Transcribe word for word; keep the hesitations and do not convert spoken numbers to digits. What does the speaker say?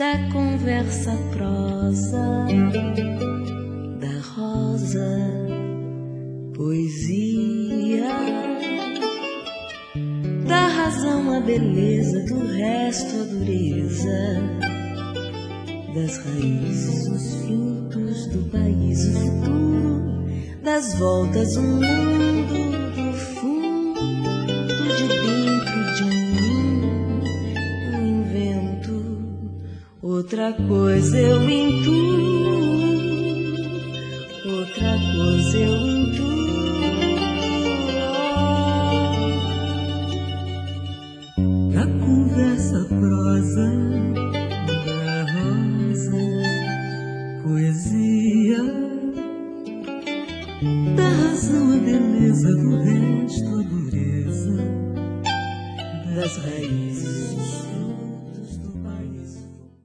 da conversa prosa, da rosa, poesia, da razão a beleza, do resto a dureza, das raízes os frutos, do país o futuro, das voltas o mundo, do fundo de dentro de mim eu invento, outra coisa eu intuo, outra coisa eu intuo. Da conversa prosa, da rosa, poesia, da razão a beleza, do resto a dureza, das raízes